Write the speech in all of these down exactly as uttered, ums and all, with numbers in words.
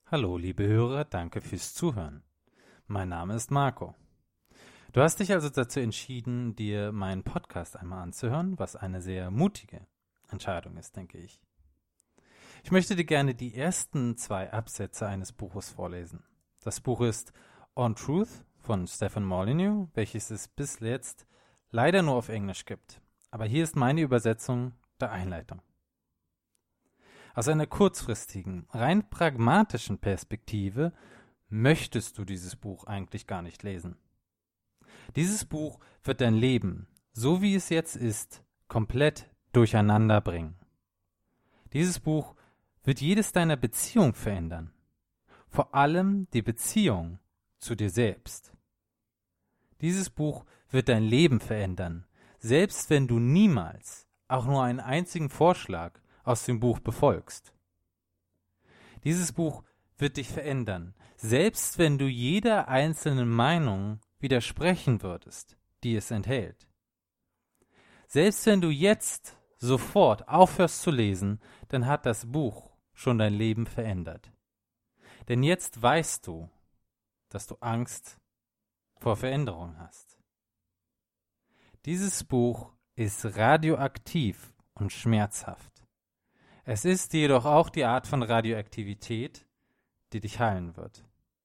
Hallo, liebe Hörer, danke fürs Zuhören. Mein Name ist Marco. Du hast dich also dazu entschieden, dir meinen Podcast einmal anzuhören, was eine sehr mutige Entscheidung ist, denke ich. Ich möchte dir gerne die ersten zwei Absätze eines Buches vorlesen. Das Buch ist On Truth von Stefan Molyneux, welches es bis jetzt leider nur auf Englisch gibt. Aber hier ist meine Übersetzung der Einleitung. Aus einer kurzfristigen, rein pragmatischen Perspektive möchtest du dieses Buch eigentlich gar nicht lesen. Dieses Buch wird dein Leben, so wie es jetzt ist, komplett durcheinander bringen. Dieses Buch wird jedes deiner Beziehungen verändern, vor allem die Beziehung zu dir selbst. Dieses Buch wird dein Leben verändern, selbst wenn du niemals auch nur einen einzigen Vorschlag aus dem Buch befolgst. Dieses Buch wird dich verändern, selbst wenn du jeder einzelnen Meinung widersprechen würdest, die es enthält. Selbst wenn du jetzt sofort aufhörst zu lesen, dann hat das Buch schon dein Leben verändert. Denn jetzt weißt du, dass du Angst vor Veränderung hast. Dieses Buch ist radioaktiv und schmerzhaft. Es ist jedoch auch die Art von Radioaktivität, die dich heilen wird.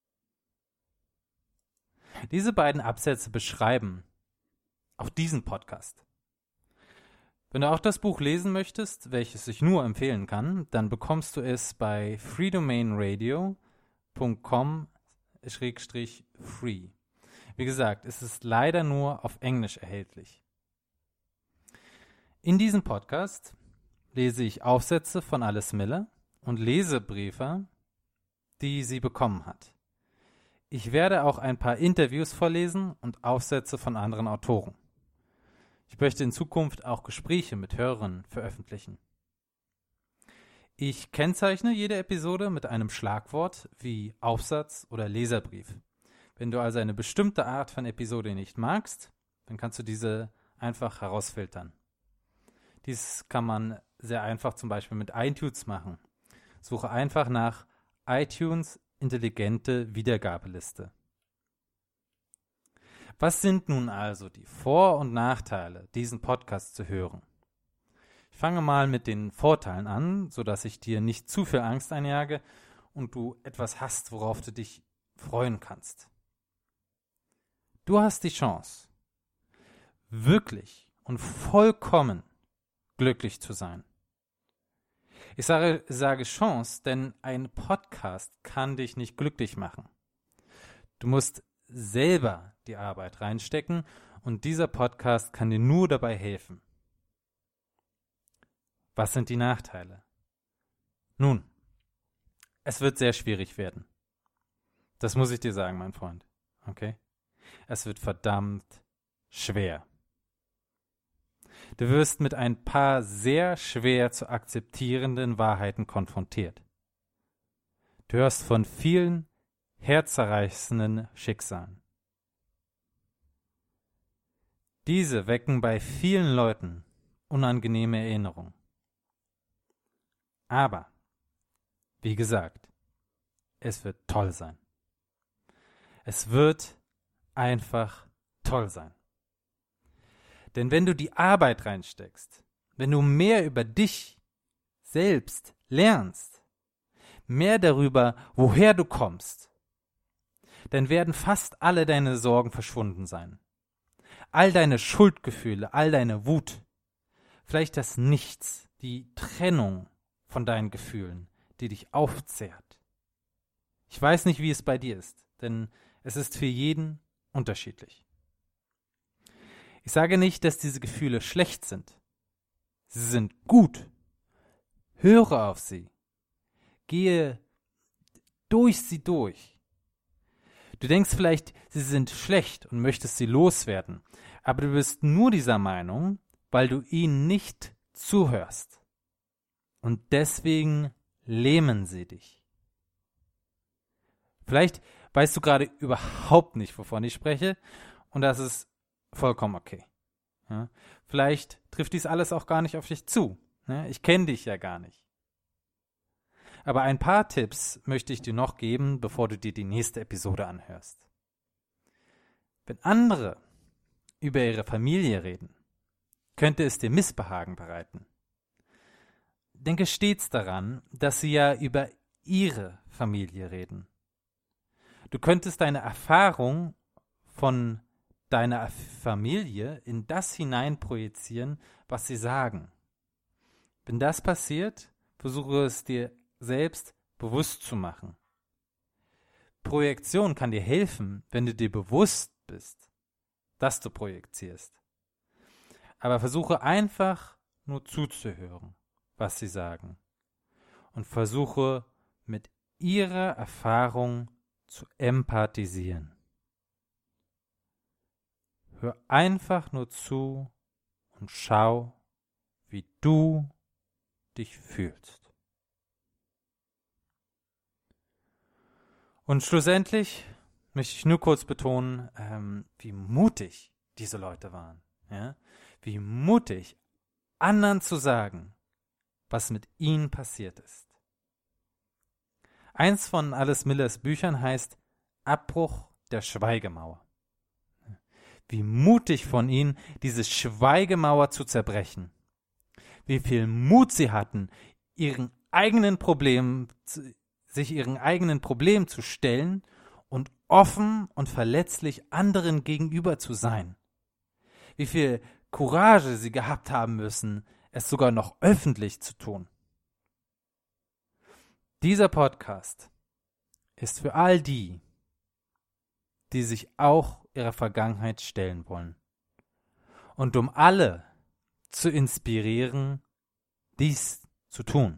Diese beiden Absätze beschreiben auch diesen Podcast. Wenn du auch das Buch lesen möchtest, welches ich nur empfehlen kann, dann bekommst du es bei freedomainradio punkt com slash free. Wie gesagt, es ist leider nur auf Englisch erhältlich. In diesem Podcast lese ich Aufsätze von Alice Miller und Lesebriefe, die sie bekommen hat. Ich werde auch ein paar Interviews vorlesen und Aufsätze von anderen Autoren. Ich möchte in Zukunft auch Gespräche mit Hörern veröffentlichen. Ich kennzeichne jede Episode mit einem Schlagwort wie Aufsatz oder Leserbrief. Wenn du also eine bestimmte Art von Episode nicht magst, dann kannst du diese einfach herausfiltern. Dies kann man sehr einfach zum Beispiel mit iTunes machen. Suche einfach nach iTunes intelligente Wiedergabeliste. Was sind nun also die Vor- und Nachteile, diesen Podcast zu hören? Ich fange mal mit den Vorteilen an, sodass ich dir nicht zu viel Angst einjage und du etwas hast, worauf du dich freuen kannst. Du hast die Chance, wirklich und vollkommen glücklich zu sein. Ich sage, sage Chance, denn ein Podcast kann dich nicht glücklich machen. Du musst selber die Arbeit reinstecken und dieser Podcast kann dir nur dabei helfen. Was sind die Nachteile? Nun, es wird sehr schwierig werden. Das muss ich dir sagen, mein Freund. Okay? Es wird verdammt schwer. Du wirst mit ein paar sehr schwer zu akzeptierenden Wahrheiten konfrontiert. Du hörst von vielen herzzerreißenden Schicksalen. Diese wecken bei vielen Leuten unangenehme Erinnerungen. Aber, wie gesagt, es wird toll sein. Es wird einfach toll sein. Denn wenn du die Arbeit reinsteckst, wenn du mehr über dich selbst lernst, mehr darüber, woher du kommst, dann werden fast alle deine Sorgen verschwunden sein. All deine Schuldgefühle, all deine Wut, vielleicht das Nichts, die Trennung von deinen Gefühlen, die dich aufzehrt. Ich weiß nicht, wie es bei dir ist, denn es ist für jeden unterschiedlich. Ich sage nicht, dass diese Gefühle schlecht sind. Sie sind gut. Höre auf sie. Gehe durch sie durch. Du denkst vielleicht, sie sind schlecht und möchtest sie loswerden, aber du bist nur dieser Meinung, weil du ihnen nicht zuhörst. Und deswegen lähmen sie dich. Vielleicht weißt du gerade überhaupt nicht, wovon ich spreche, und das ist vollkommen okay. Ja? Vielleicht trifft dies alles auch gar nicht auf dich zu. Ne? Ich kenne dich ja gar nicht. Aber ein paar Tipps möchte ich dir noch geben, bevor du dir die nächste Episode anhörst. Wenn andere über ihre Familie reden, könnte es dir Missbehagen bereiten. Denke stets daran, dass sie ja über ihre Familie reden. Du könntest deine Erfahrung von deiner Familie in das hinein projizieren, was sie sagen. Wenn das passiert, versuche es dir selbst bewusst zu machen. Projektion kann dir helfen, wenn du dir bewusst bist, dass du projizierst. Aber versuche einfach nur zuzuhören, was sie sagen. Und versuche mit ihrer Erfahrung zu empathisieren. Hör einfach nur zu und schau, wie du dich fühlst. Und schlussendlich möchte ich nur kurz betonen, ähm, wie mutig diese Leute waren. Ja? Wie mutig, anderen zu sagen, was mit ihnen passiert ist. Eins von Alice Millers Büchern heißt Abbruch der Schweigemauer. Wie mutig von ihnen, diese Schweigemauer zu zerbrechen. Wie viel Mut sie hatten, ihren eigenen Problemen, sich ihren eigenen Problemen zu stellen und offen und verletzlich anderen gegenüber zu sein. Wie viel Courage sie gehabt haben müssen, es sogar noch öffentlich zu tun. Dieser Podcast ist für all die, die sich auch ihrer Vergangenheit stellen wollen. Und um alle zu inspirieren, dies zu tun.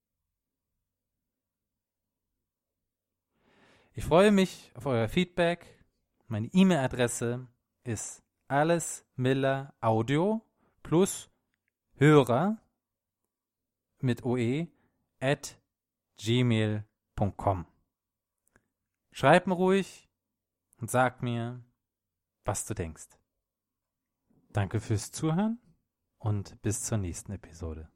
Ich freue mich auf euer Feedback. Meine E-Mail-Adresse ist alicemilleraudio plus Hörer mit oe at gmail punkt com. Schreib mir ruhig und sag mir, was du denkst. Danke fürs Zuhören und bis zur nächsten Episode.